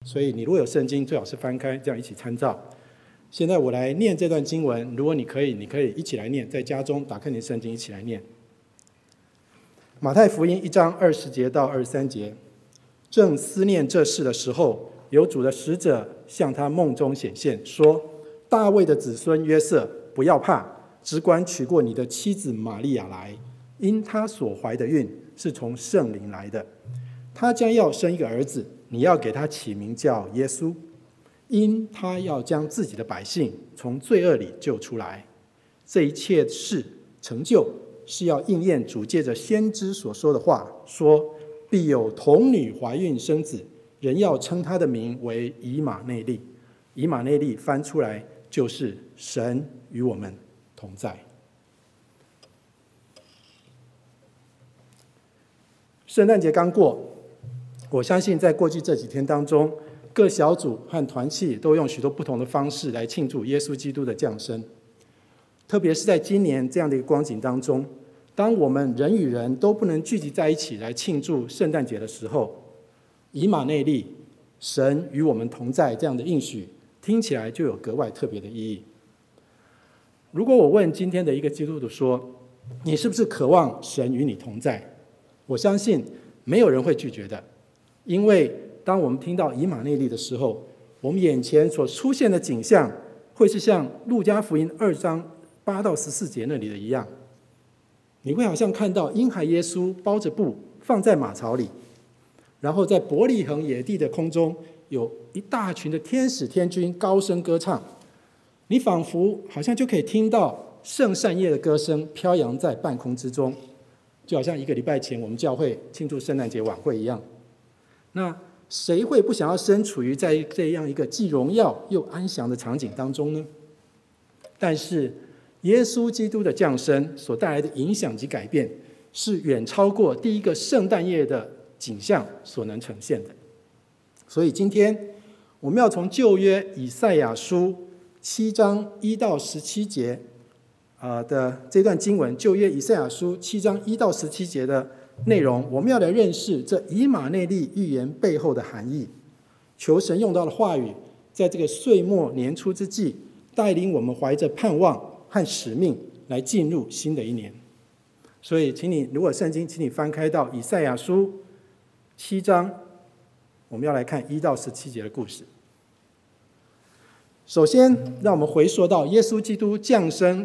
所以你如果有圣经，最好是翻开，这样一起参照。现在我来念这段经文，如果你可以一起来念，在家中打开你的圣经一起来念。马太福音1章20节到23节，正思念这事的时候，有主的使者向他梦中显现，说：大卫的子孙约瑟，不要怕，只管娶过你的妻子玛利亚来，因他所怀的孕是从圣灵来的。他将要生一个儿子，你要给他起名叫耶稣，因他要将自己的百姓从罪恶里救出来。这一切事成就，是要应验主借着先知所说的话，说必有童女怀孕生子，人要称他的名为以马内利。以马内利翻出来就是神与我们同在。圣诞节刚过，我相信在过去这几天当中，各小组和团契都用许多不同的方式来庆祝耶稣基督的降生。特别是在今年这样的一个光景当中，当我们人与人都不能聚集在一起来庆祝圣诞节的时候，以马内利，神与我们同在这样的应许，听起来就有格外特别的意义。如果我问今天的一个基督徒说，你是不是渴望神与你同在？我相信没有人会拒绝的，因为当我们听到以马内利的时候，我们眼前所出现的景象会是像路加福音2章8到14节那里的一样，你会好像看到婴孩耶稣包着布放在马槽里，然后在伯利恒野地的空中有一大群的天使天军高声歌唱，你仿佛好像就可以听到圣善夜的歌声飘扬在半空之中，就好像1个礼拜前我们教会庆祝圣诞节晚会一样。那谁会不想要身处于在这样一个既荣耀又安详的场景当中呢？但是耶稣基督的降生所带来的影响及改变，是远超过第一个圣诞夜的景象所能呈现的。所以今天我们要从旧约以赛亚书7章1到17节的这段经文，旧约以赛亚书7章1到17节的内容，我们要来认识这以马内利预言背后的含义。求神用到的话语，在这个岁末年初之际，带领我们怀着盼望和使命来进入新的一年。所以请你，如果圣经，请你翻开到以赛亚书7章，我们要来看1到17节的故事。首先让我们回溯到耶稣基督降生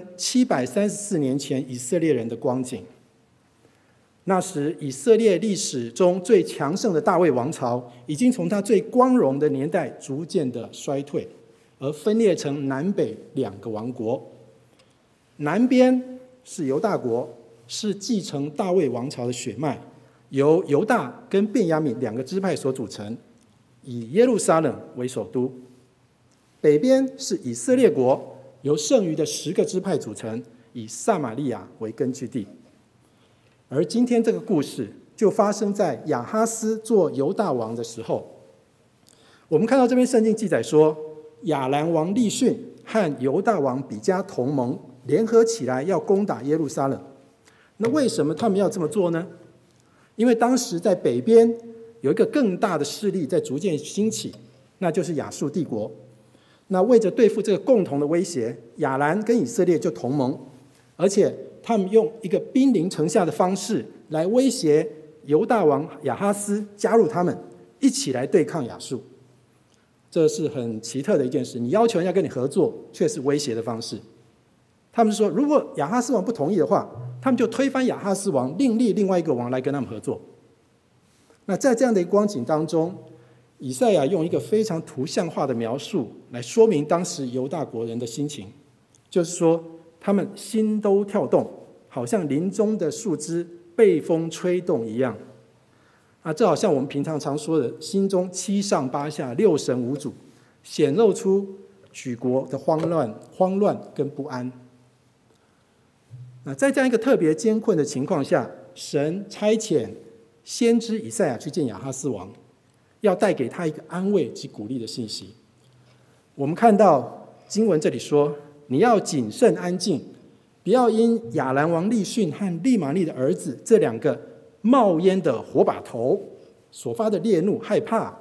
734年前以色列人的光景。那时以色列历史中最强盛的大卫王朝，已经从他最光荣的年代逐渐的衰退，而分裂成南北2个王国。南边是犹大国，是继承大卫王朝的血脉，由犹大跟便雅悯2个支派所组成，以耶路撒冷为首都。北边是以色列国，由剩余的10个支派组成，以撒玛利亚为根据地。而今天这个故事就发生在亚哈斯做犹大王的时候。我们看到这边圣经记载说，亚兰王利逊和犹大王比加同盟，联合起来要攻打耶路撒冷。那为什么他们要这么做呢？因为当时在北边有一个更大的势力在逐渐兴起，那就是亚述帝国。那为着对付这个共同的威胁，亚兰跟以色列就同盟，而且他们用一个兵临城下的方式来威胁犹大王亚哈斯加入他们，一起来对抗亚述。这是很奇特的一件事，你要求人家跟你合作，却是威胁的方式。他们说，如果亚哈斯王不同意的话，他们就推翻亚哈斯王，另立另外一个王来跟他们合作。那在这样的一个光景当中，以赛亚用一个非常图像化的描述来说明当时犹大国人的心情，就是说他们心都跳动，好像林中的树枝被风吹动一样。这好像我们平常说的心中七上八下六神无主，显露出举国的慌乱跟不安。那在这样一个特别艰困的情况下，神差遣先知以赛亚去见亚哈斯王，要带给他一个安慰及鼓励的信息。我们看到经文这里说，你要谨慎安静，不要因亚兰王利逊和利玛利的儿子这2个冒烟的火把头所发的烈怒害怕，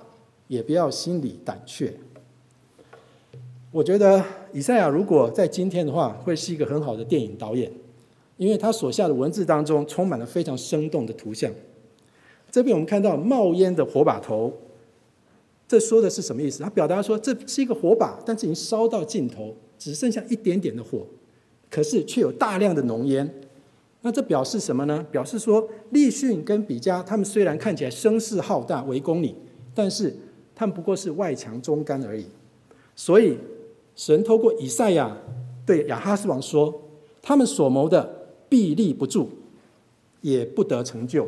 也不要心里胆怯。我觉得以赛亚如果在今天的话，会是一个很好的电影导演，因为他所下的文字当中充满了非常生动的图像。这边我们看到冒烟的火把头，这说的是什么意思？他表达说这是一个火把，但是已经烧到尽头，只剩下一点点的火，可是却有大量的浓烟。那这表示什么呢？表示说利汛跟比加他们虽然看起来声势浩大，围攻你，但是他们不过是外强中干而已。所以神透过以赛亚对亚哈斯王说，他们所谋的必立不住，也不得成就。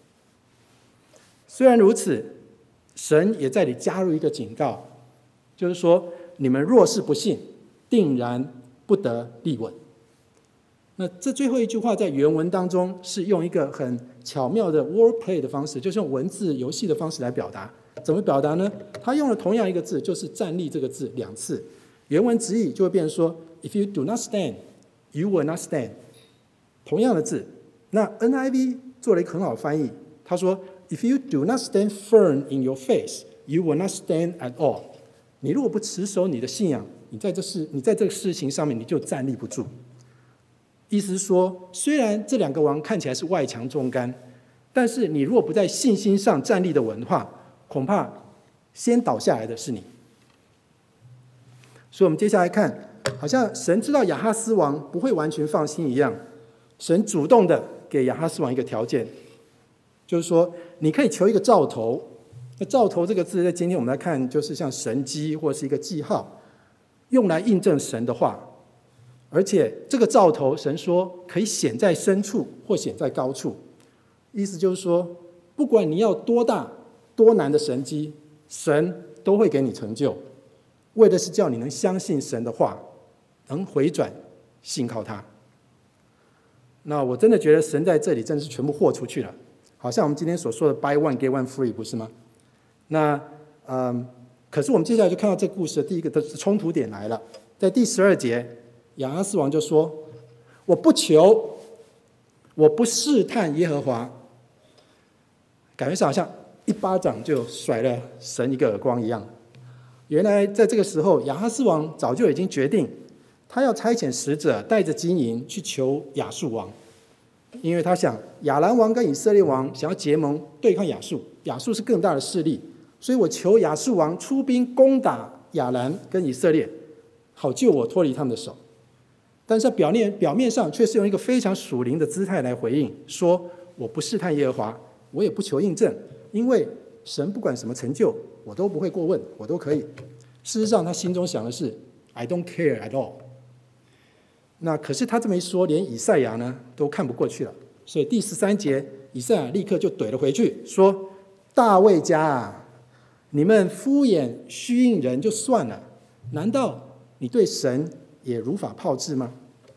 虽然如此，神也在这里加入一个警告，就是说你们若是不信，定然不得立稳。那这最后一句话在原文当中是用一个很巧妙的 wordplay 的方式，就是用文字游戏的方式来表达。怎么表达呢？他用了同样一个字，就是站立这个字2次。原文直译就会变成说 If you do not stand, you will not stand。 同样的字。那 NIV 做了一个很好的翻译，他说 If you do not stand firm in your faith, you will not stand at all。 你如果不持守你的信仰，你在这个事情上面你就站立不住。意思是说，虽然这2个王看起来是外强中干，但是你如果不在信心上站立的稳的话，恐怕先倒下来的是你。所以我们接下来看，好像神知道亚哈斯王不会完全放心一样，神主动的给亚哈斯王一个条件，就是说你可以求一个兆头。那兆头这个字在今天我们来看，就是像神迹或是一个记号，用来印证神的话。而且这个兆头，神说可以显在深处或显在高处，意思就是说，不管你要多大多难的神迹，神都会给你成就，为的是叫你能相信神的话，能回转信靠他。那我真的觉得神在这里真的是全部豁出去了，好像我们今天所说的 buy one get one free， 不是吗？那可是我们接下来就看到这个故事的第一个的冲突点来了，在第12节。亚哈斯王就说：“我不求，我不试探耶和华。”感觉上好像一巴掌就甩了神一个耳光一样。原来在这个时候，亚哈斯王早就已经决定，他要差遣使者带着金银去求亚述王，因为他想亚兰王跟以色列王想要结盟对抗亚述，亚述是更大的势力，所以我求亚述王出兵攻打亚兰跟以色列，好救我脱离他们的手。但是表面上却是用一个非常属灵的姿态来回应，说我不试探耶和华，我也不求印证，因为神不管什么成就我都不会过问，我都可以。事实上他心中想的是 I don't care at all。 那可是他这么一说，连以赛亚呢都看不过去了，所以第13节以赛亚立刻就怼了回去，说大卫家啊，你们敷衍虚应人就算了，难道你对神也如法炮制吗？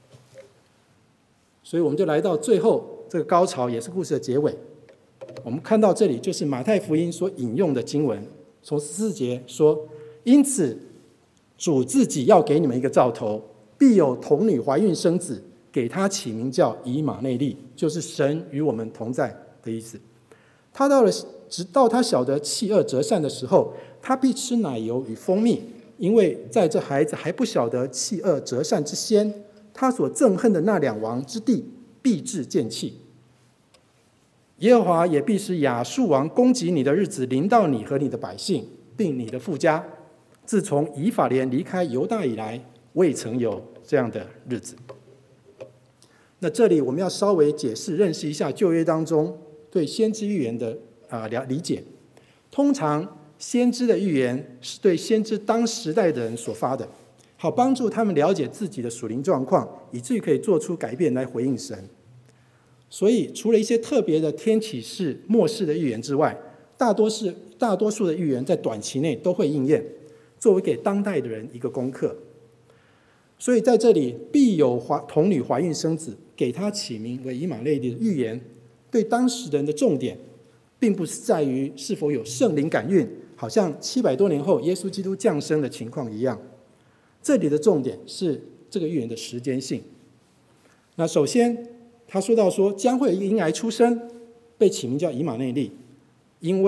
所以我们就来到最后这个高潮，也是故事的结尾。我们看到这里就是马太福音所引用的经文，从14节说：因此主自己要给你们一个兆头，必有童女怀孕生子，给他起名叫以马内利，就是神与我们同在的意思。他直到他晓得弃恶择善的时候，他必吃奶油与蜂蜜，因为在这孩子还不晓得弃恶择善之先，他所憎恨的那2王之地必致见弃。耶和华也必使亚述王攻击你的日子临到你和你的百姓，并你的父家。自从以法莲离开犹大以来，未曾有这样的日子。那这里我们要稍微解释认识一下旧约当中对先知预言的理解。通常先知的预言是对先知当时代的人所发的，好帮助他们了解自己的属灵状况，以至于可以做出改变来回应神。所以除了一些特别的天启示末世的预言之外，大多数的预言在短期内都会应验，作为给当代的人一个功课。所以在这里必有童女怀孕生子，给他起名为以马内利的预言，对当时人的重点并不是在于是否有圣灵感孕，好像700多年后耶稣基督降生的情况一样。这里的重点是这个预言的时间性。那首先他说到将会有一个婴孩出生，被起名叫以马内利，因为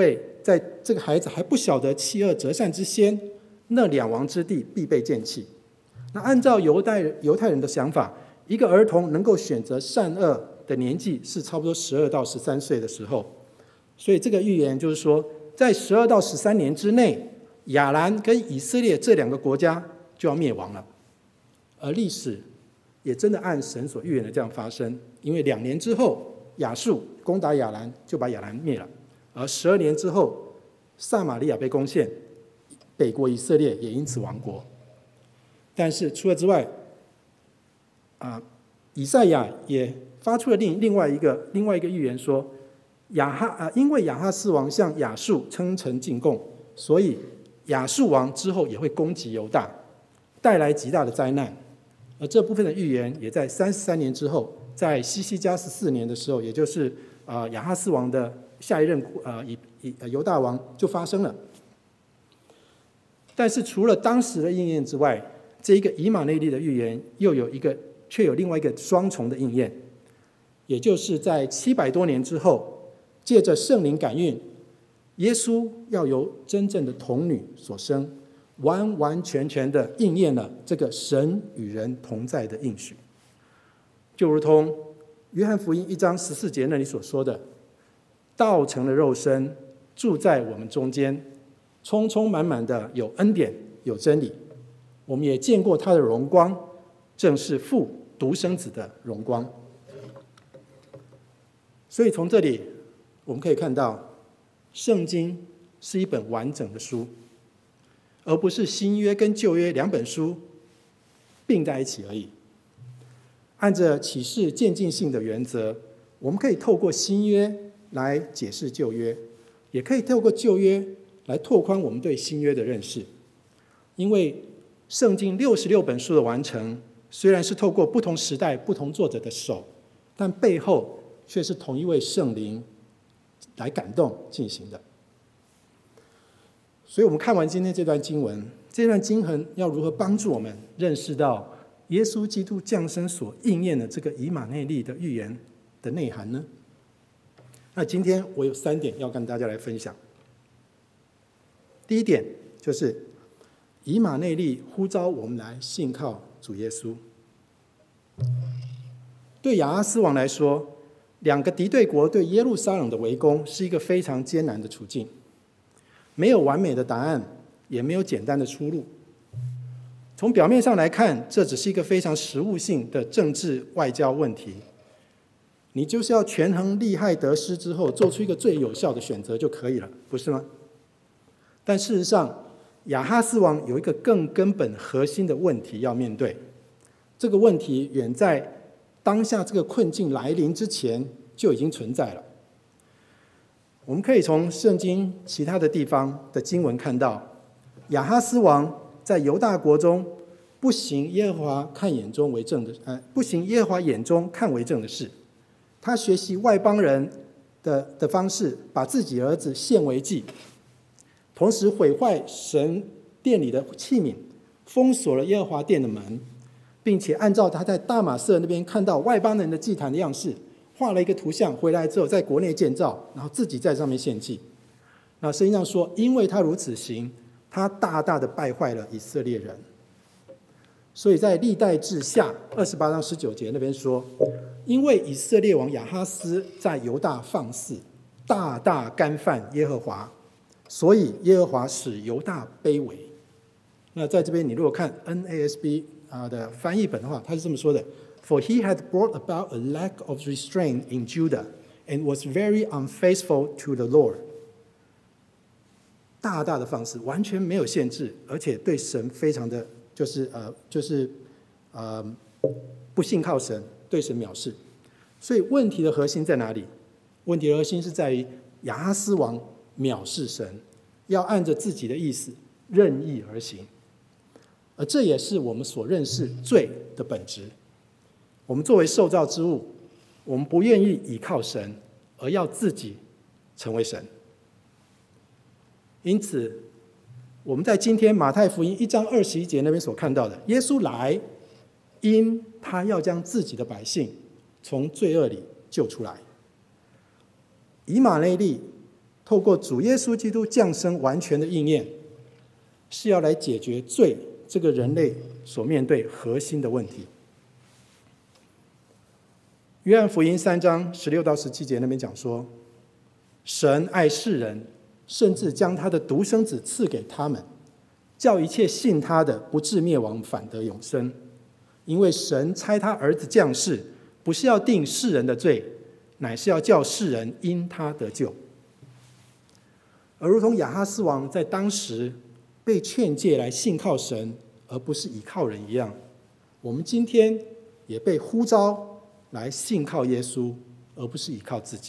在这个孩子还不晓得弃恶择善之先，那两王之地必被见弃。那按照犹太人的想法，一个儿童能够选择善恶的年纪是差不多12到13岁的时候，所以这个预言就是说，在12到13年之内，亚兰跟以色列这两个国家就要灭亡了。而历史也真的按神所预言的这样发生，因为2年之后，亚述攻打亚兰，就把亚兰灭了。而12年之后，撒玛利亚被攻陷，北国以色列也因此亡国。但是除了之外，以赛亚也发出了另外一个预言说，因为亚哈斯王向亚述称臣进贡，所以亚述王之后也会攻击犹大，带来极大的灾难。而这部分的预言也在33年之后，在西西家14年的时候，也就是亚哈斯王的下一任犹大王就发生了。但是除了当时的应验之外，这一个以马内利的预言却有另外一个双重的应验，也就是在700多年之后，借着圣灵感孕，耶稣要由真正的童女所生，完完全全的应验了这个神与人同在的应许。就如同约翰福音1章14节那里所说的，道成了肉身，住在我们中间，充充满满的有恩典有真理，我们也见过他的荣光，正是父独生子的荣光。所以从这里我们可以看到，圣经是一本完整的书，而不是新约跟旧约2本书并在一起而已。按着启示渐进性的原则，我们可以透过新约来解释旧约，也可以透过旧约来拓宽我们对新约的认识。因为圣经66本书的完成，虽然是透过不同时代不同作者的手，但背后却是同一位圣灵来感动进行的。所以我们看完今天这段经文，这段经文要如何帮助我们认识到耶稣基督降生所应验的这个以马内利的预言的内涵呢？那今天我有3点要跟大家来分享。第一点就是以马内利呼召我们来信靠主耶稣。对亚哈斯王来说，2个敌对国对耶路撒冷的围攻是一个非常艰难的处境，没有完美的答案，也没有简单的出路。从表面上来看，这只是一个非常实务性的政治外交问题，你就是要权衡利害得失之后，做出一个最有效的选择就可以了，不是吗？但事实上，亚哈斯王有一个更根本核心的问题要面对，这个问题远在当下这个困境来临之前就已经存在了。我们可以从圣经其他的地方的经文看到，亚哈斯王在犹大国中不行耶和华眼中看为正的事，他学习外邦人的方式，把自己儿子献为祭，同时毁坏神殿里的器皿，封锁了耶和华殿的门，并且按照他在大马色那边看到外邦人的祭坛的样式，画了一个图像，回来之后在国内建造，然后自己在上面献祭。那圣经上说，因为他如此行，他大大的败坏了以色列人。所以在历代志下28章19节那边说，因为以色列王亚哈斯在犹大放肆，大大干犯耶和华，所以耶和华使犹大卑微。那在这边你如果看 NASB 的翻译本的话，他是这么说的， For he had brought about a lack of restraint in Judah and was very unfaithful to the Lord。 大大的放肆，完全没有限制，而且对神非常的不信靠神，对神藐视。所以问题的核心在哪里？问题的核心是在于亚哈斯王藐视神，要按着自己的意思任意而行。而这也是我们所认识罪的本质。我们作为受造之物，我们不愿意倚靠神，而要自己成为神。因此我们在今天马太福音1章21节那边所看到的，耶稣来，因他要将自己的百姓从罪恶里救出来。以马内利透过主耶稣基督降生完全的应验，是要来解决罪这个人类所面对核心的问题。约翰福音3章16到17节那边讲说，神爱世人，甚至将他的独生子赐给他们，叫一切信他的不至灭亡，反得永生。因为神差他儿子降世，不是要定世人的罪，乃是要叫世人因他得救。而如同亚哈斯王在当时被劝诫来信靠神，而不是倚靠人一样，我们今天也被呼召来信靠耶稣，而不是倚靠自己。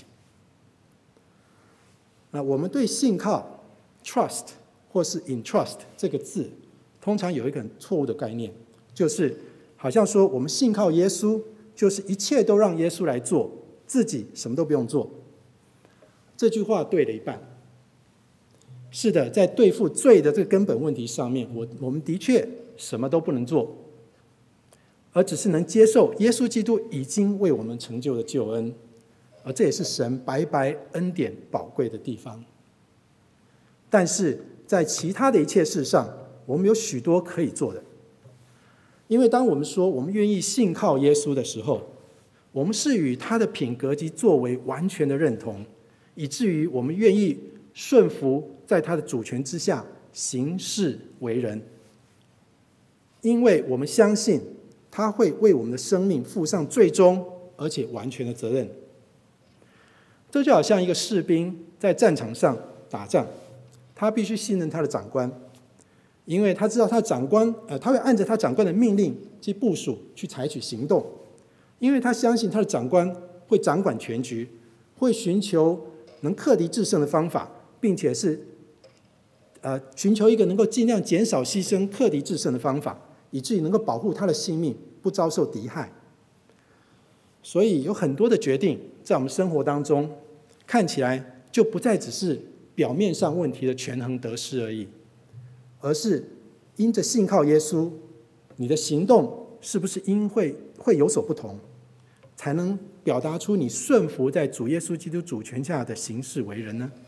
那我们对信靠 trust 或是 entrust 这个字，通常有一个很错误的概念，就是好像说我们信靠耶稣，就是一切都让耶稣来做，自己什么都不用做。这句话对了一半。是的，在对付罪的这个根本问题上面，我们的确什么都不能做，而只是能接受耶稣基督已经为我们成就的救恩，而这也是神白白恩典宝贵的地方。但是在其他的一切事上，我们有许多可以做的。因为当我们说我们愿意信靠耶稣的时候，我们是与他的品格及作为完全的认同，以至于我们愿意顺服在他的主权之下行事为人，因为我们相信他会为我们的生命负上最终而且完全的责任。这就好像一个士兵在战场上打仗，他必须信任他的长官，因为他知道他的长官他会按着他长官的命令及部署去采取行动，因为他相信他的长官会掌管全局，会寻求能克敌制胜的方法，并且是寻求一个能够尽量减少牺牲、克敌制胜的方法，以至于能够保护他的性命不遭受敌害。所以有很多的决定在我们生活当中看起来就不再只是表面上问题的权衡得失而已，而是因着信靠耶稣，你的行动是不是会有所不同，才能表达出你顺服在主耶稣基督主权下的行事为人呢？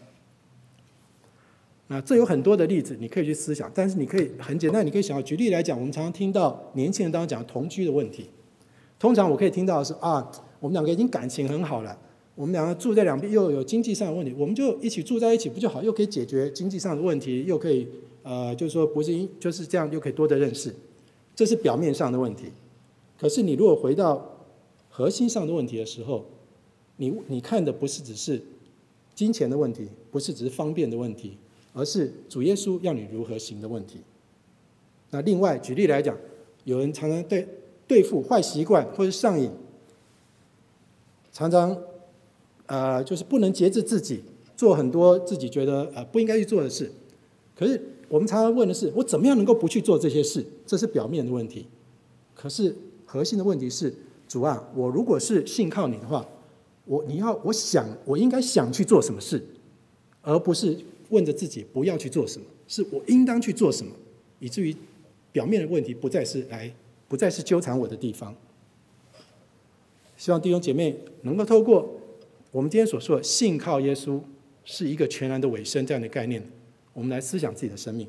那这有很多的例子你可以去思想，但是你可以很简单，你可以想到，举例来讲，我们常常听到年轻人当中讲同居的问题。通常我可以听到的是我们两个已经感情很好了，我们两个住在两边又有经济上的问题，我们就一起住在一起不就好，又可以解决经济上的问题，又可以就是说不是就是这样，又可以多的认识。这是表面上的问题。可是你如果回到核心上的问题的时候，你看的不是只是金钱的问题，不是只是方便的问题，而是主耶稣要你如何行的问题。那另外举例来讲，有人常常对付坏习惯或者上瘾，常常就是不能节制自己，做很多自己觉得不应该去做的事。可是我们常常问的是，我怎么样能够不去做这些事？这是表面的问题。可是核心的问题是，主啊，我如果是信靠你的话，我应该想去做什么事，而不是问着自己不要去做什么，是我应当去做什么，以至于表面的问题不再是纠缠我的地方。希望弟兄姐妹能够透过我们今天所说的信靠耶稣是一个全然的委身这样的概念，我们来思想自己的生命。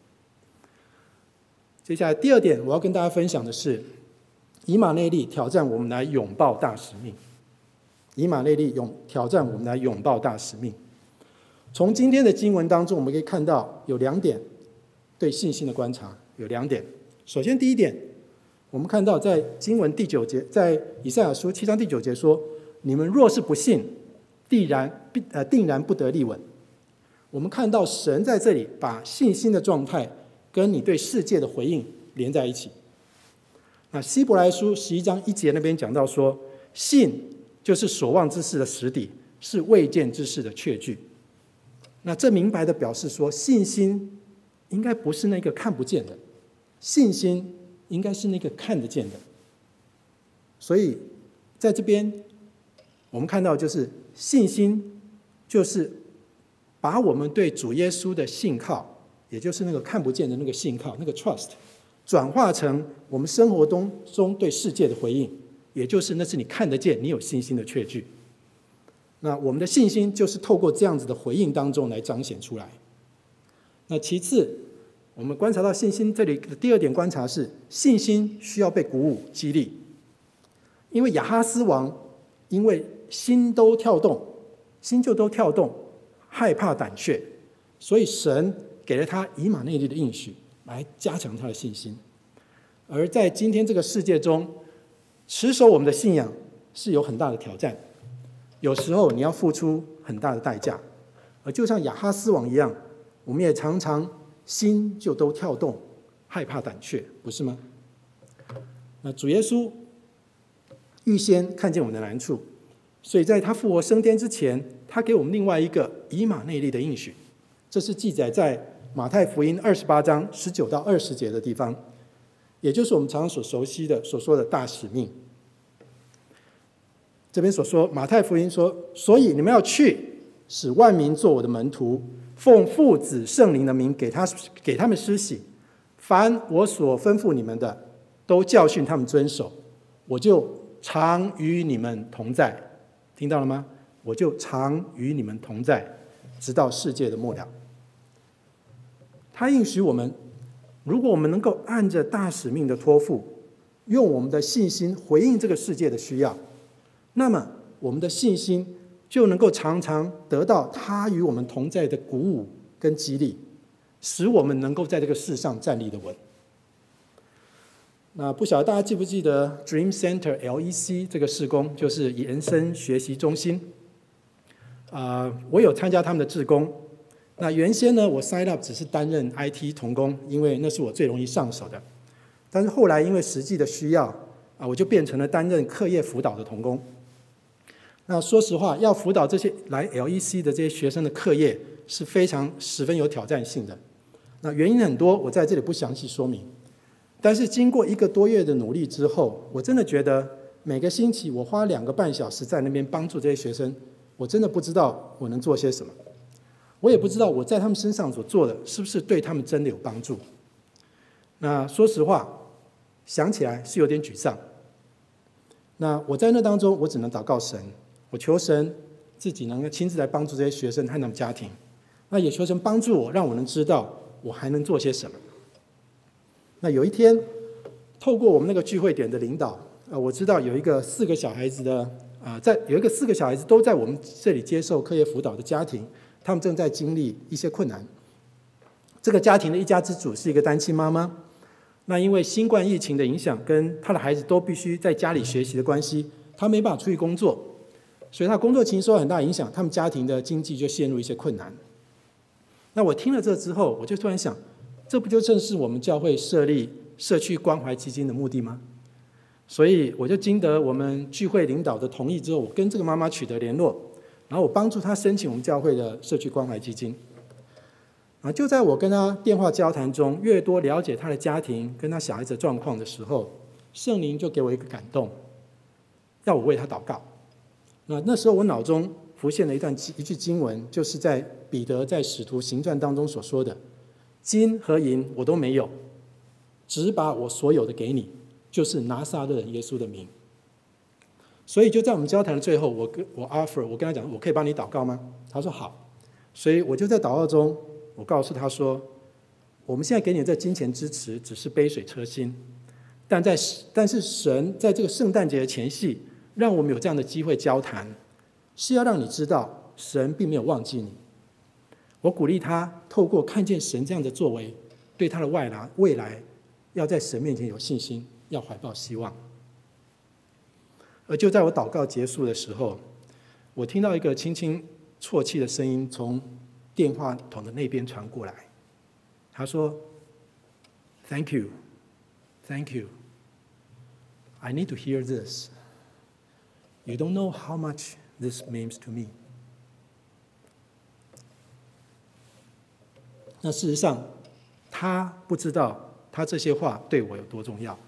接下来第二点我要跟大家分享的是，以马内利挑战我们来拥抱大使命。以马内利挑战我们来拥抱大使命。从今天的经文当中，我们可以看到有2点对信心的观察，有2点。首先第一点，我们看到在经文第9节，在以赛亚书7章第9节说，你们若是不信，定然不得立稳。我们看到神在这里把信心的状态跟你对世界的回应连在一起。那希伯来书11章1节那边讲到说，信就是所望之事的实底，是未见之事的确据。那这明白的表示说，信心应该不是那个看不见的，信心应该是那个看得见的。所以在这边我们看到，就是信心就是把我们对主耶稣的信靠，也就是那个看不见的那个信靠，那个 trust， 转化成我们生活中对世界的回应，也就是那是你看得见、你有信心的确据。 那我们的信心就是透过这样子的回应当中来彰显出来。那其次，我们观察到信心这里的第二点观察是，信心需要被鼓舞激励。因为亚哈斯王因为心就都跳动，害怕胆怯，所以神给了他以马内利的应许，来加强他的信心。而在今天这个世界中，持守我们的信仰是有很大的挑战，有时候你要付出很大的代价。而就像亚哈斯王一样，我们也常常心就都跳动，害怕胆怯，不是吗？那主耶稣预先看见我们的难处，所以在他复活升天之前，他给我们另外一个以马内利的应许。这是记载在马太福音28章19到20节的地方，也就是我们常常所熟悉的所说的大使命。这边所说，马太福音说，所以你们要去，使万民做我的门徒，奉父子圣灵的名给他们施洗，凡我所吩咐你们的，都教训他们遵守，我就常与你们同在。听到了吗？我就常与你们同在，直到世界的末了。他应许我们，如果我们能够按着大使命的托付，用我们的信心回应这个世界的需要，那么我们的信心就能够常常得到他与我们同在的鼓舞跟激励，使我们能够在这个世上站立得稳。那不晓得大家记不记得 Dream Center LEC 这个事工，就是延伸学习中心。我有参加他们的志工。那原先呢，我 sign up 只是担任 IT 同工，因为那是我最容易上手的。但是后来因为实际的需要，我就变成了担任课业辅导的同工。那说实话，要辅导这些来 LEC 的这些学生的课业是十分有挑战性的。那原因很多，我在这里不详细说明。但是经过1个多月的努力之后，我真的觉得每个星期我花2个半小时在那边帮助这些学生，我真的不知道我能做些什么。我也不知道我在他们身上所做的是不是对他们真的有帮助。那说实话，想起来是有点沮丧。那我在那当中，我只能祷告神，我求神自己能够亲自来帮助这些学生和他们家庭。那也求神帮助我，让我能知道我还能做些什么。那有一天，透过我们那个聚会点的领导，我知道有一个4个小孩子的4个小孩子都在我们这里接受课业辅导的家庭。他们正在经历一些困难。这个家庭的一家之主是一个单亲妈妈，那因为新冠疫情的影响，跟她的孩子都必须在家里学习的关系，她没办法出去工作，所以她工作情受很大影响，他们家庭的经济就陷入一些困难。那我听了这之后，我就突然想，这不就正是我们教会设立社区关怀基金的目的吗？所以我就经得我们聚会领导的同意之后，我跟这个妈妈取得联络，然后我帮助他申请我们教会的社区关怀基金。就在我跟他电话交谈中，越多了解他的家庭跟他小孩子的状况的时候，圣灵就给我一个感动，要我为他祷告。那时候我脑中浮现了一句经文，就是在彼得在使徒行传当中所说的：金和银我都没有，只把我所有的给你，就是拿撒勒人耶稣的名。所以就在我们交谈的最后，我跟他讲，我可以帮你祷告吗？他说好。所以我就在祷告中，我告诉他说，我们现在给你的这金钱支持只是杯水车薪，但是神在这个圣诞节的前夕，让我们有这样的机会交谈，是要让你知道神并没有忘记你。我鼓励他透过看见神这样的作为，对他的未来要在神面前有信心，要怀抱希望。而就在我祷告结束的时候，我听到一个轻轻啜泣的声音从电话筒的那边传过来。他说 ：“Thank you, thank you. I need to hear this. You don't know how much this means to me.” 那事实上，他不知道他这些话对我有多重要。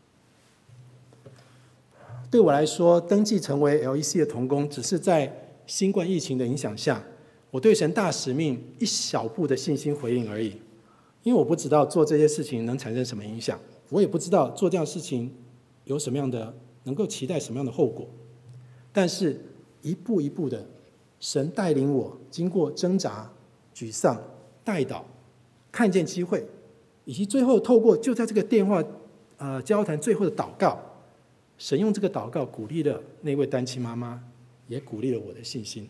对我来说，登记成为 LEC 的同工，只是在新冠疫情的影响下，我对神大使命一小步的信心回应而已。因为我不知道做这些事情能产生什么影响，我也不知道做这样的事情有什么样的能够期待什么样的后果。但是一步一步的神带领我经过挣扎、沮丧、代祷，看见机会，以及最后透过就在这个电话交谈最后的祷告，神用这个祷告鼓励了那位单亲妈妈，也鼓励了我的信心。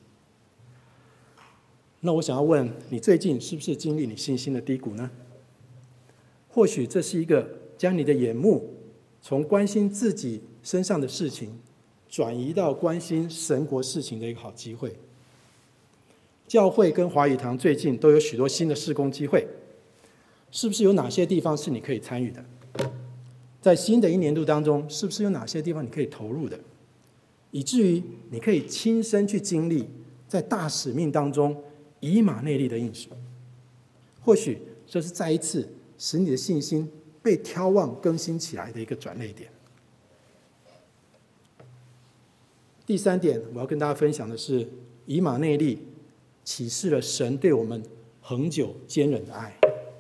那我想要问你，最近是不是经历你信心的低谷呢？或许这是一个将你的眼目从关心自己身上的事情转移到关心神国事情的一个好机会。教会跟华语堂最近都有许多新的事工机会，是不是有哪些地方是你可以参与的？在新的一年度当中，是不是有哪些地方你可以投入的，以至于你可以亲身去经历在大使命当中以马内利的应许？或许这是再一次使你的信心被挑望更新起来的一个转捩点。第三点，我要跟大家分享的是，以马内利启示了神对我们恒久坚忍的爱。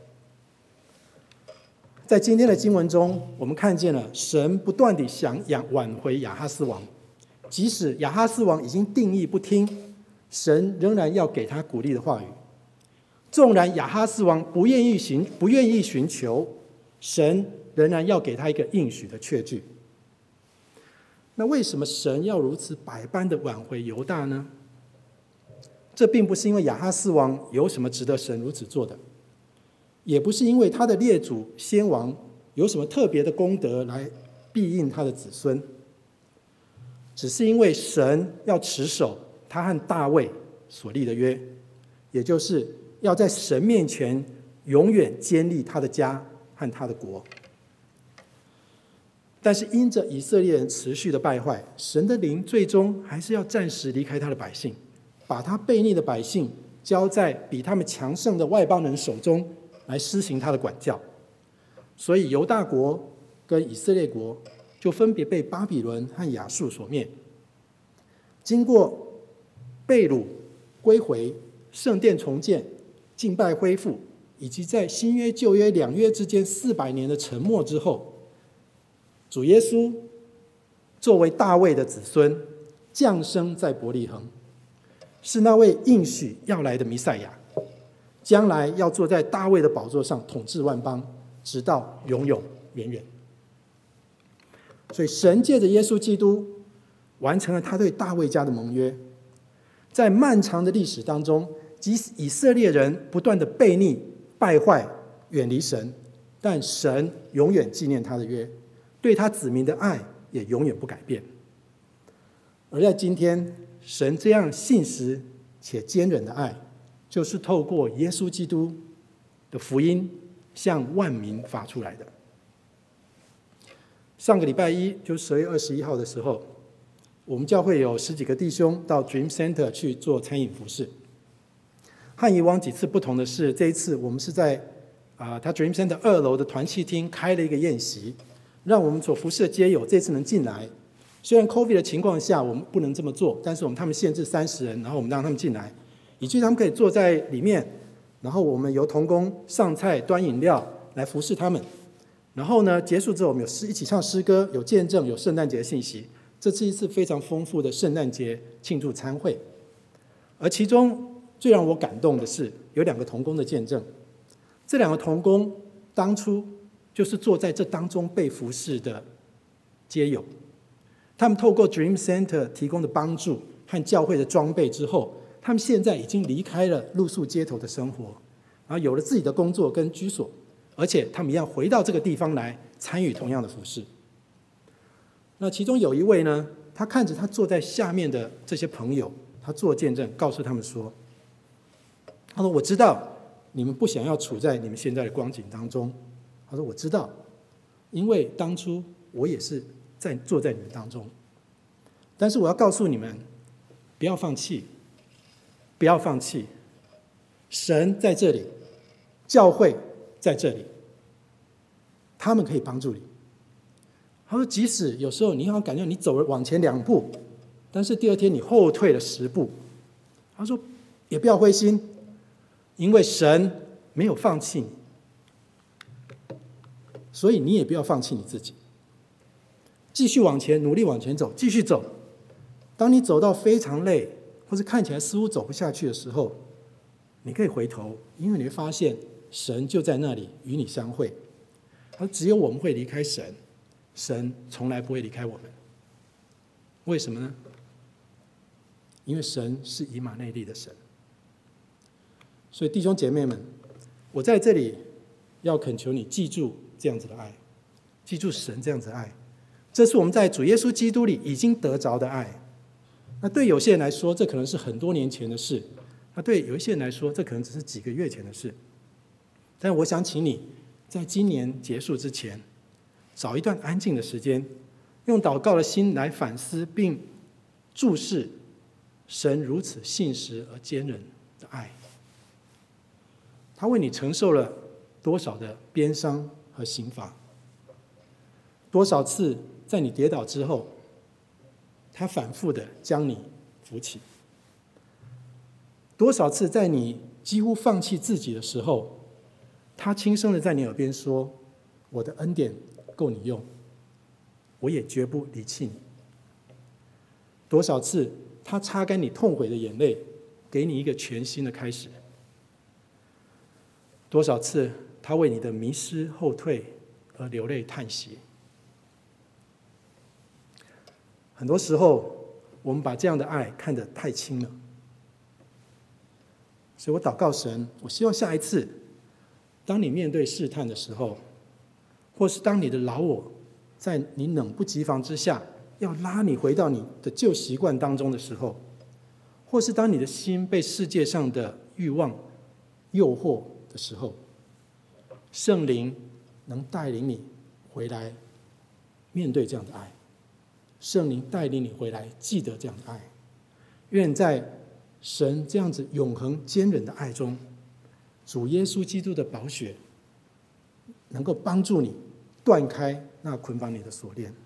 在今天的经文中，我们看见了神不断地想挽回亚哈斯王，即使亚哈斯王已经定义不听，神仍然要给他鼓励的话语。纵然亚哈斯王不愿意寻求，神仍然要给他一个应许的确据。那为什么神要如此百般的挽回犹大呢？这并不是因为亚哈斯王有什么值得神如此做的，也不是因为他的列祖先王有什么特别的功德来庇荫他的子孙，只是因为神要持守他和大卫所立的约，也就是要在神面前永远坚立他的家和他的国。但是因着以色列人持续的败坏，神的灵最终还是要暂时离开他的百姓，把他悖逆的百姓交在比他们强盛的外邦人手中，来施行他的管教。所以犹大国跟以色列国就分别被巴比伦和亚述所灭。经过被掳、归回、圣殿重建、敬拜恢复，以及在新约旧约两约之间400年的沉默之后，主耶稣作为大卫的子孙降生在伯利恒，是那位应许要来的弥赛亚，将来要坐在大卫的宝座上统治万邦，直到永永远远。所以神借着耶稣基督完成了他对大卫家的盟约。在漫长的历史当中，即使以色列人不断的悖逆、败坏、远离神，但神永远纪念他的约，对他子民的爱也永远不改变。而在今天，神这样信实且坚忍的爱，就是透过耶稣基督的福音向万民发出来的。上个礼拜一，就10月21号的时候，我们教会有10几个弟兄到 Dream Center 去做餐饮服事。和以往几次不同的是，这一次我们是在他 Dream Center 2楼的团契厅开了一个宴席，让我们所服事的街友这次能进来。虽然 COVID 的情况下我们不能这么做，但是他们限制30人，然后我们让他们进来，以至于他们可以坐在里面，然后我们由同工上菜、端饮料来服侍他们。然后呢，结束之后我们一起唱诗歌，有见证，有圣诞节的信息。这是一次非常丰富的圣诞节庆祝餐会。而其中最让我感动的是，有2个同工的见证。这2个同工当初就是坐在这当中被服侍的街友，他们透过 Dream Center 提供的帮助和教会的装备之后，他们现在已经离开了露宿街头的生活，然后有了自己的工作跟居所，而且他们要回到这个地方来参与同样的服事。那其中有一位呢，他看着他坐在下面的这些朋友，他做见证告诉他们说，他说我知道你们不想要处在你们现在的光景当中，他说我知道，因为当初我也是坐在你们当中，但是我要告诉你们，不要放弃，不要放弃，神在这里，教会在这里，他们可以帮助你。他说即使有时候你要感觉你走了往前2步，但是第2天你后退了10步，他说也不要灰心，因为神没有放弃你，所以你也不要放弃你自己，继续往前，努力往前走，继续走。当你走到非常累、 或是看起来似乎走不下去的时候，你可以回头，因为你会发现神就在那里与你相会。而只有我们会离开神，神从来不会离开我们。为什么呢？因为神是以马内利的神。所以弟兄姐妹们，我在这里要恳求你记住这样子的爱，记住神这样子的爱，这是我们在主耶稣基督里已经得着的爱。那对有些人来说，这可能是很多年前的事；那对有一些人来说，这可能只是几个月前的事。但我想请你在今年结束之前，找一段安静的时间，用祷告的心来反思并注视神如此信实而坚韧的爱。他为你承受了多少的鞭伤和刑罚？多少次在你跌倒之后，他反复的将你扶起？多少次在你几乎放弃自己的时候，他轻声的在你耳边说：“我的恩典够你用，我也绝不离弃你。”多少次他擦干你痛悔的眼泪，给你一个全新的开始？多少次他为你的迷失后退而流泪叹息？很多时候我们把这样的爱看得太轻了，所以我祷告神，我希望下一次当你面对试探的时候，或是当你的老我在你冷不及防之下要拉你回到你的旧习惯当中的时候，或是当你的心被世界上的欲望诱惑的时候，圣灵能带领你回来面对这样的爱，圣灵带领你回来记得这样的爱。愿在神这样子永恒坚忍的爱中，主耶稣基督的宝血能够帮助你断开那捆绑你的锁链。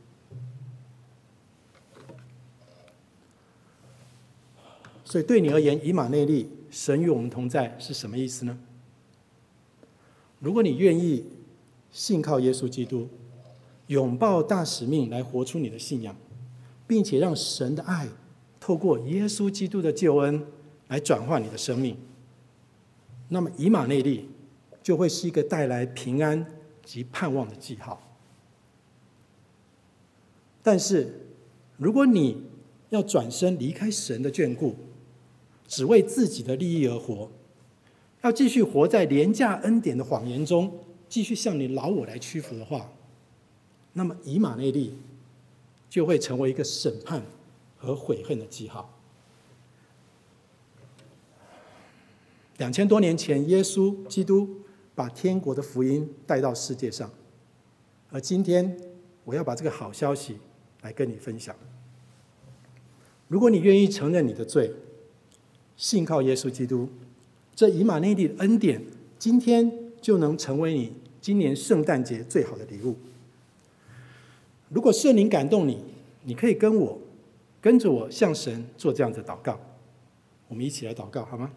所以对你而言，以马内利，神与我们同在是什么意思呢？如果你愿意信靠耶稣基督，拥抱大使命来活出你的信仰，并且让神的爱透过耶稣基督的救恩来转化你的生命，那么以马内利就会是一个带来平安及盼望的记号。但是如果你要转身离开神的眷顾，只为自己的利益而活，要继续活在廉价恩典的谎言中，继续向你老我来屈服的话，那么以马内利就会成为一个审判和悔恨的记号。2000多年前，耶稣基督把天国的福音带到世界上，而今天我要把这个好消息来跟你分享。如果你愿意承认你的罪，信靠耶稣基督，这以马内利的恩典今天就能成为你今年圣诞节最好的礼物。如果圣灵感动你，你可以跟着我向神做这样的祷告。我们一起来祷告好吗？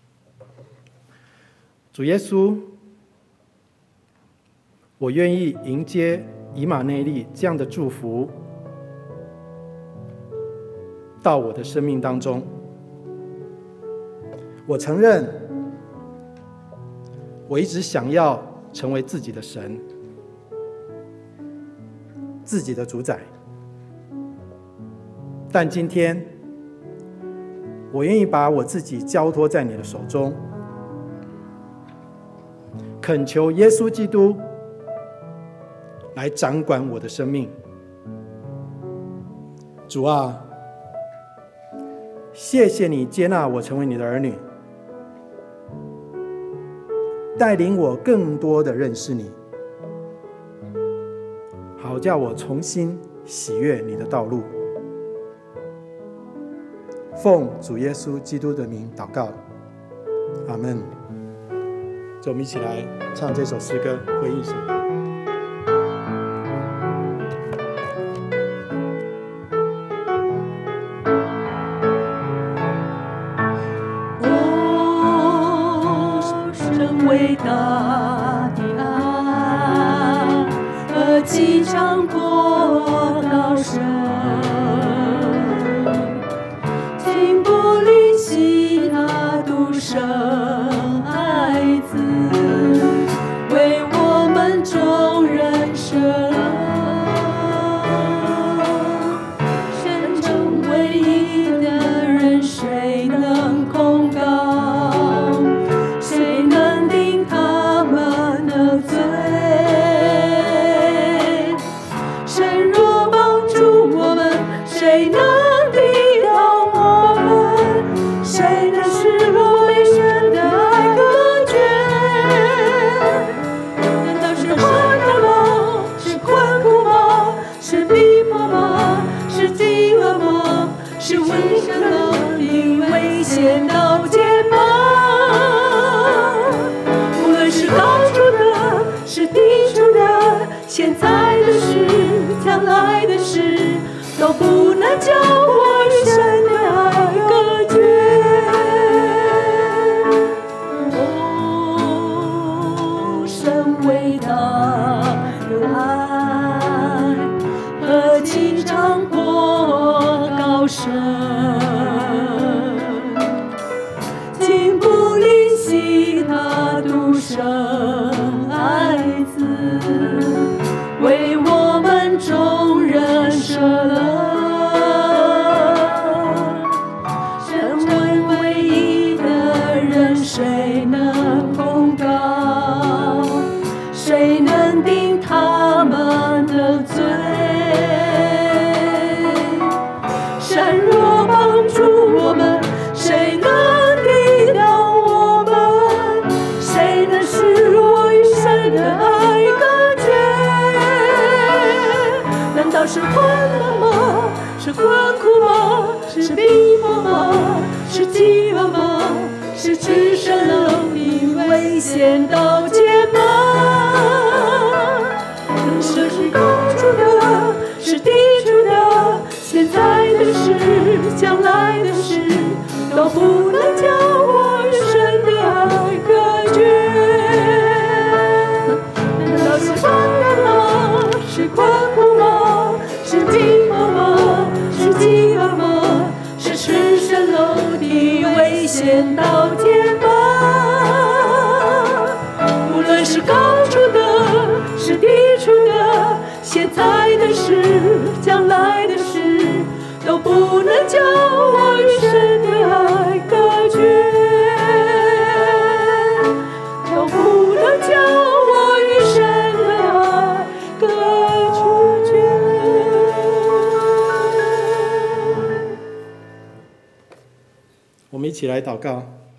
主耶稣，我愿意迎接以马内利这样的祝福到我的生命当中。我承认我一直想要成为自己的神，自己的主宰，但今天我愿意把我自己交托在你的手中，恳求耶稣基督来掌管我的生命。主啊，谢谢你接纳我成为你的儿女，带领我更多的认识你，好叫我重新喜悦你的道路。奉主耶稣基督的名祷告，阿们。就我们一起来唱这首诗歌，回应神。 伟大的爱和激荡过高声，经不离神中唯一的人，谁能控告？谁能定他们的罪？神若帮助我们，谁能抵挡我们？谁能使我被神的爱隔绝？难道是患难吗？是困苦吗？是逼迫吗？是饥饿吗？是危险的灵危险到肩膀？无论是高处的，是低处的，现在的事，将来的事，都不能将我与神的爱隔绝。哦，神伟大的爱，何其长阔高深，竟不吝惜他独生爱子，为我们众人舍了。神为唯一的人，谁能控告？谁能定他们的罪？神若帮助我们，谁能抵挡我们？谁能使我与神的爱隔绝？难道是患难吗？是困苦吗？是逼迫吗？是饥饿吗？是赤身露体危险到肩膀？是高处的，是低处的，现在的事，将来的事，都不能将我与神的爱隔绝。难道是患难吗？是困苦吗？是逼迫吗？是饥饿吗？是赤身露体危险到肩膀？无论是高处的，是低处的，现在的事，将来的事，都不能将我与神的爱隔绝，都不能将我与神的爱隔绝。 我们一起来祷告。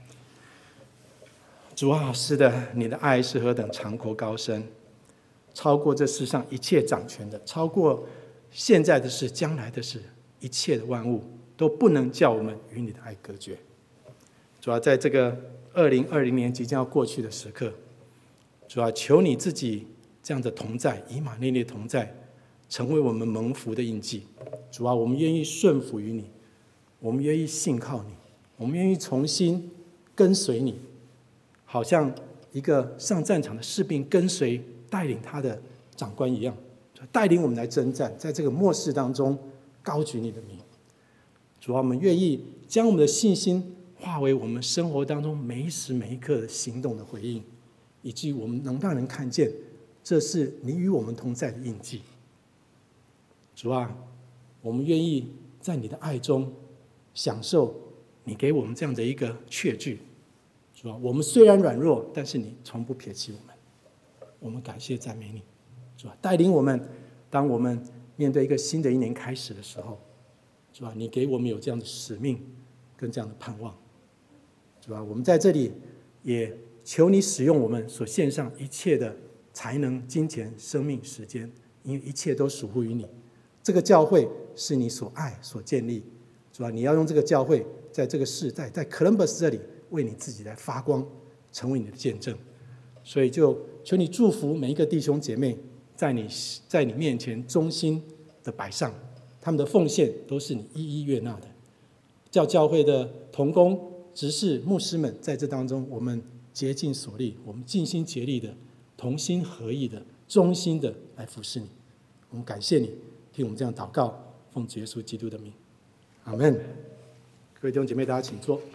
主啊，是的，你的爱是何等长阔高深，超过这世上一切掌权的，超过现在的事、将来的事，一切的万物都不能叫我们与你的爱隔绝。主啊，在这个2020年即将要过去的时刻，主啊，求你自己这样的同在，以马内利同在，成为我们蒙福的印记。主啊，我们愿意顺服于你，我们愿意信靠你，我们愿意重新跟随你，好像一个上战场的士兵跟随带领他的长官一样，带领我们来征战，在这个末世当中高举你的名。主啊，我们愿意将我们的信心化为我们生活当中每一时每一刻的行动的回应，以至于我们能让人看见这是你与我们同在的印记。主啊，我们愿意在你的爱中享受你给我们这样的一个确据。主啊，我们虽然软弱，但是你从不撇弃我们。我们感谢赞美你。主啊，带领我们，当我们面对一个新的一年开始的时候，主啊，你给我们有这样的使命跟这样的盼望。主啊，我们在这里也求你使用我们所献上一切的才能、金钱、生命、时间，因为一切都属乎于你。这个教会是你所爱所建立，主啊，你要用这个教会在这个世代，在 Columbus 这里为你自己来发光，成为你的见证。所以就求你祝福每一个弟兄姐妹，在你面前忠心的摆上，他们的奉献都是你一一悦纳的。叫教会的同工、执事、牧师们在这当中，我们竭尽所力，我们尽心竭力的、同心合意的、忠心的来服侍你。我们感谢你，听我们这样祷告，奉主耶稣基督的名，阿们。各位弟兄姐妹，大家请坐。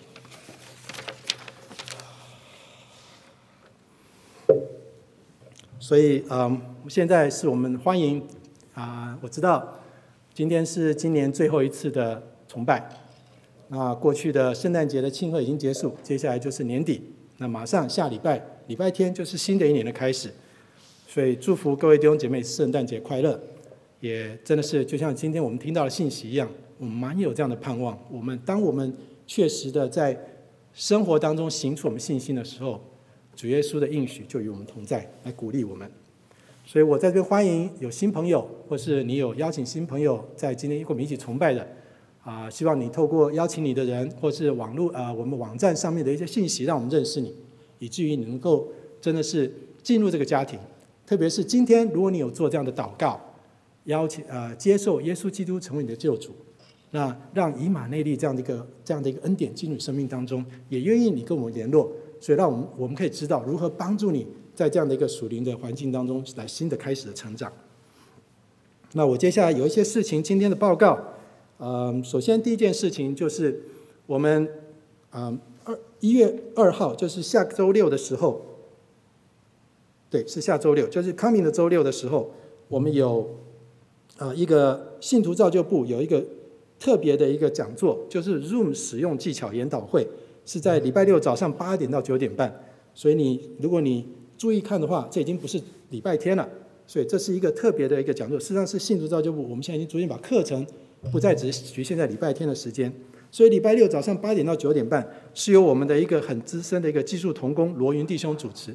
所以现在是我们欢迎我知道今天是今年最后一次的崇拜。那过去的圣诞节的庆贺已经结束，接下来就是年底，那马上下礼拜天就是新的一年的开始。所以祝福各位弟兄姐妹圣诞节快乐，也真的是就像今天我们听到的信息一样，我们蛮有这样的盼望。当我们确实的在生活当中行出我们信心的时候，主耶稣的应许就与我们同在，来鼓励我们。所以我在这边欢迎有新朋友，或是你有邀请新朋友在今天跟我们一起崇拜的希望你透过邀请你的人，或是网络我们网站上面的一些信息，让我们认识你，以至于你能够真的是进入这个家庭。特别是今天，如果你有做这样的祷告，接受耶稣基督成为你的救主，那让以马内利这样的一个恩典进入生命当中，也愿意你跟我们联络，所以让我们可以知道如何帮助你在这样的一个属灵的环境当中来新的开始的成长。那我接下来有一些事情今天的报告。首先第一件事情就是我们1月2号，就是下周六的时候，对，是下周六，就是 coming 的周六的时候，我们有一个信徒造就部有一个特别的一个讲座，就是 Zoom 使用技巧研讨会，是在礼拜六早上8点到9点半。所以如果你注意看的话，这已经不是礼拜天了，所以这是一个特别的一个讲座。事实上是信徒造就部，我们现在已经逐渐把课程不再只局限在礼拜天的时间，所以礼拜六早上8点到9点半是由我们的一个很资深的一个技术同工罗云弟兄主持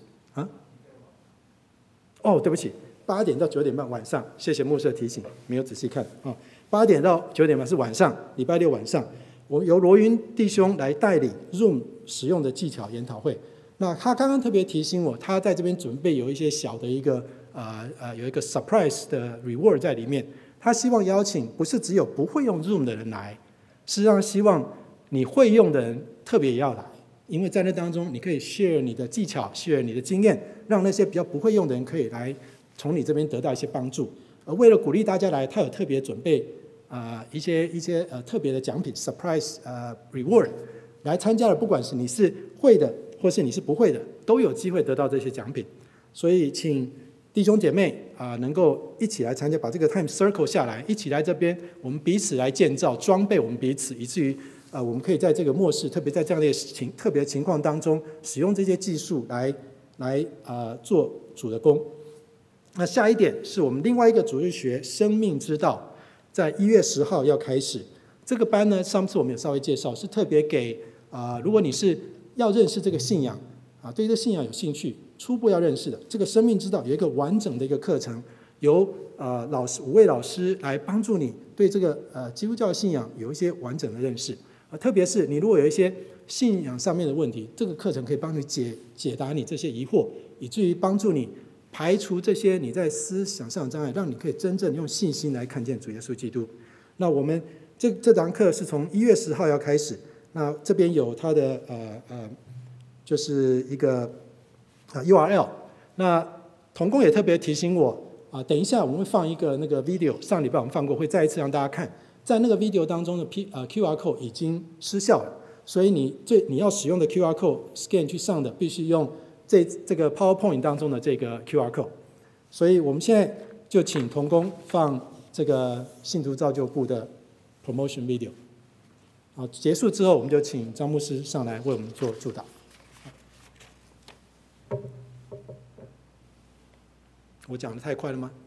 对不起，8点到9点半晚上，谢谢牧师的提醒，没有仔细看8点到9点半是晚上，礼拜六晚上，我由罗云弟兄来带领 Zoom 使用的技巧研讨会。那他刚刚特别提醒我，他在这边准备有一些小的一个有一个 surprise 的 reward 在里面。他希望邀请不是只有不会用 Zoom 的人来，实际上希望你会用的人特别也要来，因为在那当中你可以 share 你的技巧， share 你的经验，让那些比较不会用的人可以来从你这边得到一些帮助。而为了鼓励大家来，他有特别准备一些特别的奖品 surprise reward 来参加的，不管是你是会的或是你是不会的，都有机会得到这些奖品。所以请弟兄姐妹能够一起来参加，把这个 time circle 下来，一起来这边，我们彼此来建造装备我们彼此，以至于我们可以在这个末世，特别在这样的特别情况当中，使用这些技术来做主的工。那下一点是我们另外一个主日学生命之道，在1月10号要开始。这个班呢，上次我们有稍微介绍，是特别给如果你是要认识这个信仰对这个信仰有兴趣，初步要认识的这个生命之道，有一个完整的一个课程，由5位老师来帮助你对这个基督教信仰有一些完整的认识。特别是你如果有一些信仰上面的问题，这个课程可以帮你解答你这些疑惑，以至于帮助你排除这些你在思想上的障碍，让你可以真正用信心来看见主耶稣基督。那我们这堂课是从1月10号要开始，那这边有它的就是一个URL。那同工也特别提醒我等一下我们会放一个那个 video， 上礼拜我们放过，会再一次让大家看。在那个 video 当中的QR code 已经失效了，所以你要使用的 QR code scan 去上的，必须用这个 PowerPoint 当中的这个 QR code。所以我们现在就请同工放这个信徒造就部的 promotion video。结束之后，我们就请张牧师上来为我们做祝祷。我讲得太快了吗？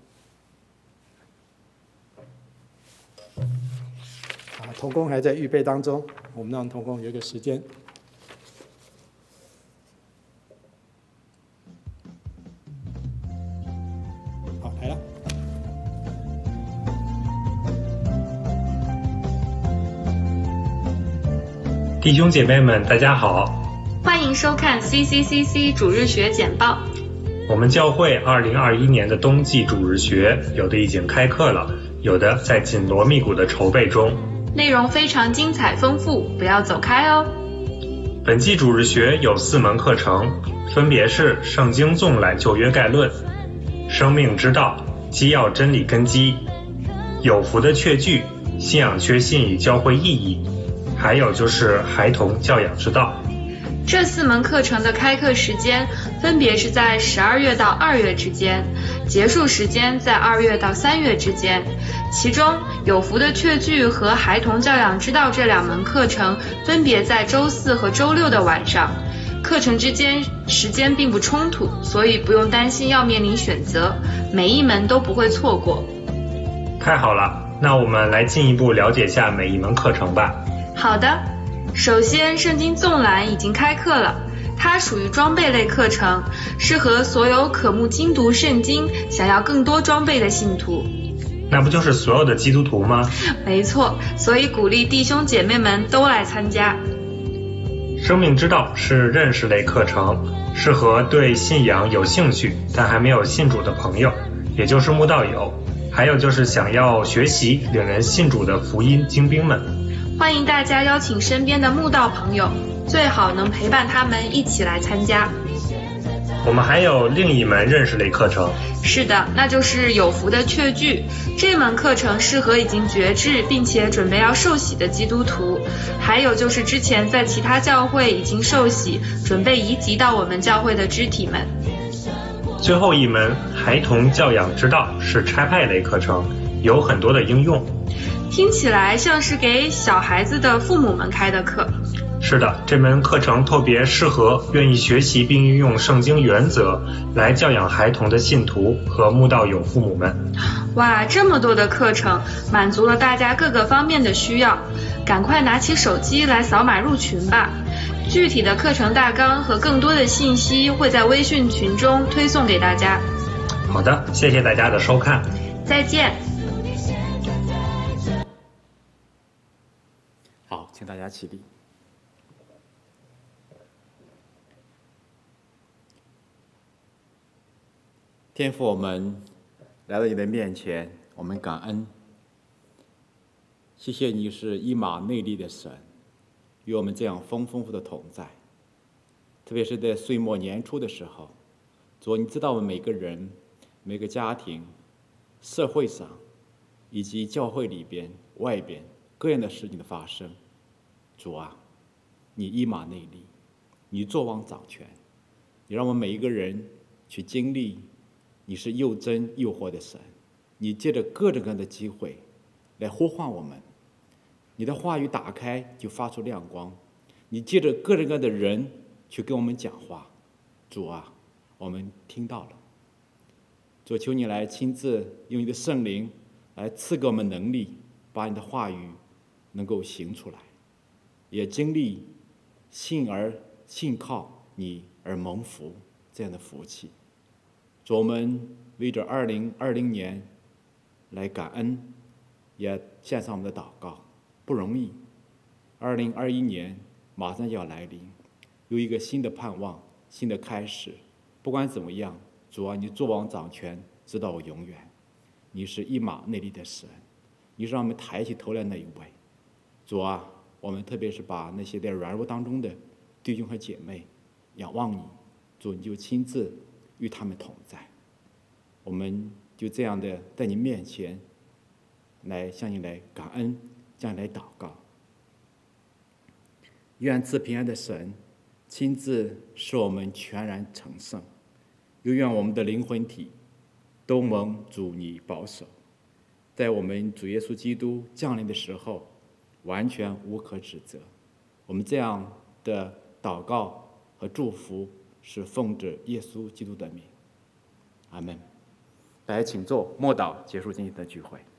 同工还在预备当中，我们让同工有一个时间。好，来了。 弟兄姐妹们，大家好， 欢迎收看 CCCC 主日学简报。 我们教会2021年的冬季主日学，有的已经开课了，有的在紧锣密鼓的筹备中。 内容非常精彩丰富，不要走开哦。 本季主日学有4门课程，分别是圣经纵览旧约概论、生命之道、基要真理根基、有福的确据、信仰确信与教会意义，还有就是孩童教养之道。 这4门课程的开课时间分别是在12月到2月之间，结束时间在2月到3月之间。其中，有福的确据和孩童教养之道这2门课程分别在周4和周6的晚上。课程之间时间并不冲突，所以不用担心要面临选择，每一门都不会错过。 太好了，那我们来进一步了解下每一门课程吧。 好的，首先圣经纵览已经开课了，它属于装备类课程，适合所有渴慕精读圣经、想要更多装备的信徒。 那不就是所有的基督徒吗？ 没错，所以鼓励弟兄姐妹们都来参加。 生命之道是认识类课程，适合对信仰有兴趣但还没有信主的朋友，也就是慕道友，还有就是想要学习领人信主的福音精兵们。 欢迎大家邀请身边的慕道朋友，最好能陪伴他们一起来参加。 我们还有另一门认识类课程。 是的，那就是有福的确据。这门课程适合已经决志并且准备要受洗的基督徒，还有就是之前在其他教会已经受洗，准备移籍到我们教会的肢体们。 最后一门孩童教养之道是差派类课程，有很多的应用。 听起来像是给小孩子的父母们开的课。 是的，这门课程特别适合愿意学习并运用圣经原则来教养孩童的信徒和慕道友父母们。 哇，这么多的课程，满足了大家各个方面的需要，赶快拿起手机来扫码入群吧。具体的课程大纲和更多的信息会在微信群中推送给大家。 好的，谢谢大家的收看， 再见。 好，请大家起立。天父，我们来到你的面前，我们感恩，谢谢你是以马内利的神，与我们这样丰富的同在。特别是在岁末年初的时候，主，你知道我们每个人、每个家庭、社会上以及教会里边、外边各样的事情的发生。主啊，你以马内利，你作王掌权，你让我们每一个人去经历你是又真又活的神，你借着各种各样的机会来呼唤我们，你的话语打开就发出亮光，你借着各种各样的人去跟我们讲话。主啊，我们听到了，主，求你来亲自用你的圣灵来赐给我们能力，把你的话语能够行出来，也经历信靠你而蒙福这样的福气。主，我们为着2020年来感恩，也献上我们的祷告，不容易。2021年马上要来临，有一个新的盼望，新的开始。不管怎么样，主啊，你作王掌权，直到永远。你是以马内利的神，你是让我们抬起头来那一位。主啊，我们特别是把那些在软弱当中的弟兄和姐妹仰望你，主，你就亲自与他们同在。我们就这样的在你面前来向你来感恩，向你来祷告。愿赐平安的神亲自使我们全然成圣，又愿我们的灵魂体都蒙主你保守，在我们主耶稣基督降临的时候完全无可指责。我们这样的祷告和祝福是奉着耶稣基督的名，阿们。大家请坐，默祷结束今天的聚会。